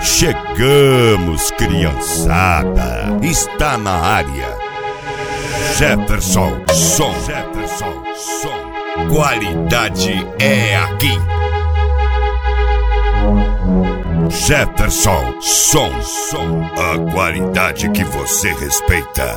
Chegamos, criançada. Está na área Jefferson Som. Jefferson Som. Qualidade é aqui. Jefferson Som. A qualidade que você respeita.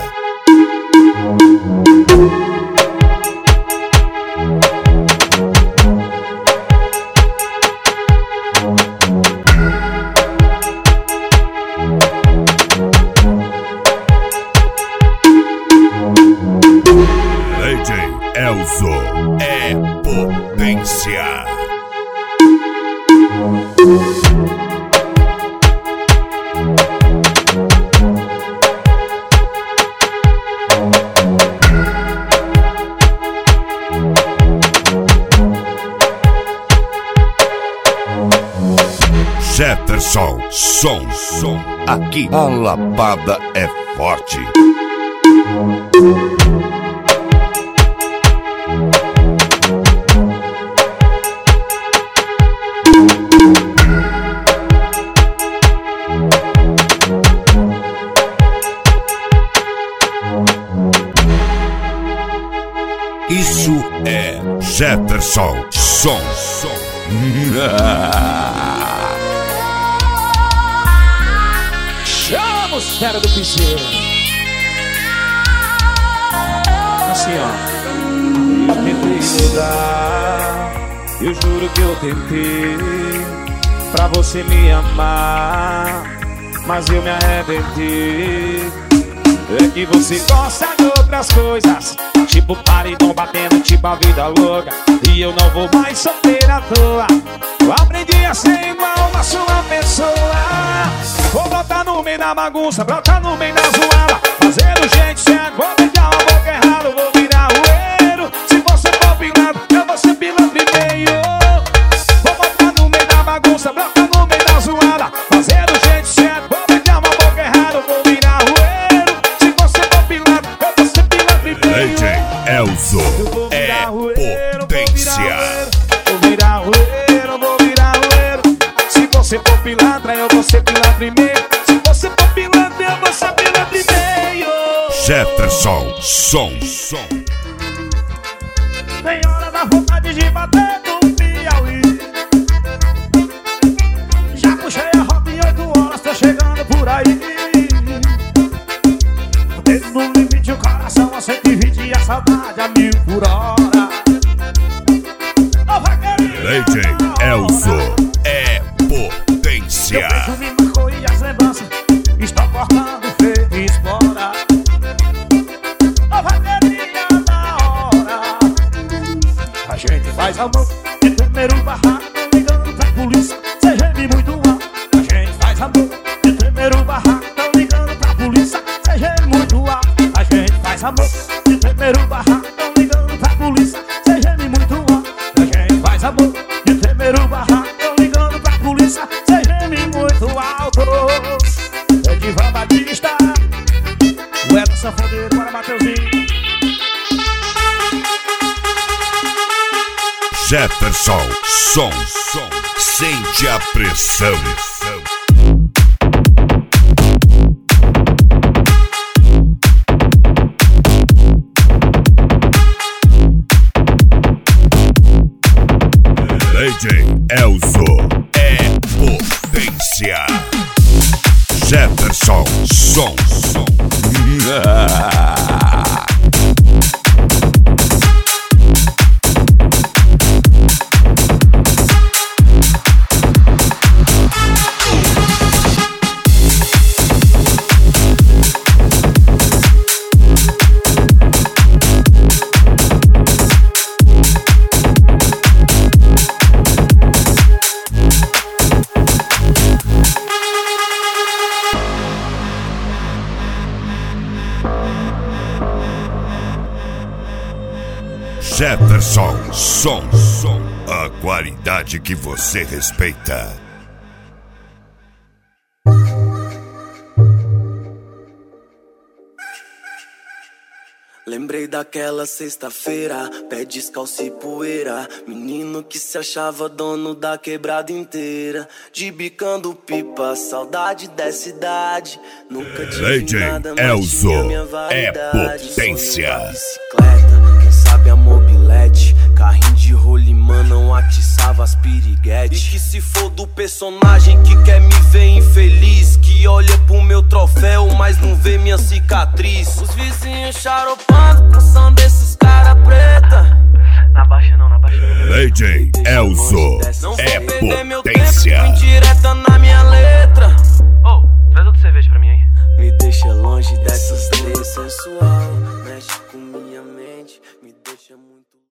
Elzo é potência. Jefferson Som. Aqui a lapada é forte. Isso é Jefferson Som. Chama os fera do piseiro. Assim, ó. Eu tentei mudar, eu juro que eu tentei pra você me amar, mas eu me arrependi. É que você gosta de outras coisas, tipo paredão batendo, tipo a vida louca. E eu não vou mais sofrer à toa. Eu aprendi a ser igual a sua pessoa. Vou botar no meio da bagunça, brotar no meio da zoada, fazer do jeito certo, vou beijar uma boca errada, vou virar roeiro. Se você for pilantra, eu vou ser pilantra e meio. Vou botar no meio da bagunça, brotar no meio da zoada, fazer do jeito certo, vou beijar uma boca errada, vou virar roeiro. Se você for pilantra, eu vou ser pilantra e meio. DJ Elzo é potência. Vou virar roeiro, vou virar roeiro. Se você for pilantra, eu vou ser pilantra e meio. Se você for pilantra, eu vou ser pilantra e meio. Jefferson Som. Tem hora da vontade de bater no Piauí. Já puxei a rota em 8 horas, tô chegando por aí. Dedo no limite, o coração a 120 e a saudade a 1000 por hora. DJ Elzo é potência. Meu beijo me marcou e as lembranças estão cortando feito espora. A vaqueirinha da hora. A gente faz amor de tremer o barraco, ligando pra polícia, cê geme muito alto. A gente faz amor de tremer o barraco, ligando pra polícia, cê geme muito alto. A gente faz amor de tremer o barraco, ligando pra polícia, cê geme muito alto. A gente faz amor de tremer o barraco, ligando pra polícia, cê geme muito alto. É de Van Batista, o Edson Sanfoneiro para Mateuzinho. Jefferson Som. Sente a pressão. DJ Elzo é potência. Jefferson Som. Jefferson Som. A qualidade que você respeita. Lembrei daquela sexta-feira, pé descalço e poeira, menino que se achava dono da quebrada inteira, de bicando pipa, saudade dessa idade. Nunca tive nada, mas tinha minha vaidade. Potência. Bicicleta, quem sabe a mobilete, carrinho de rolimã não atiçava as piriguetes. E que se for do personagem que quer me ver infeliz, que olha pro meu troféu, mas não vê minha cicatriz. Os vizinhos charopando com som desses cara preta. Na baixa não, na baixa não. DJ Elzo é potência. Fui direta na minha letra. Traz outra cerveja pra mim aí. Me deixa longe dessas três sensual, mexe com minha mente, me deixa muito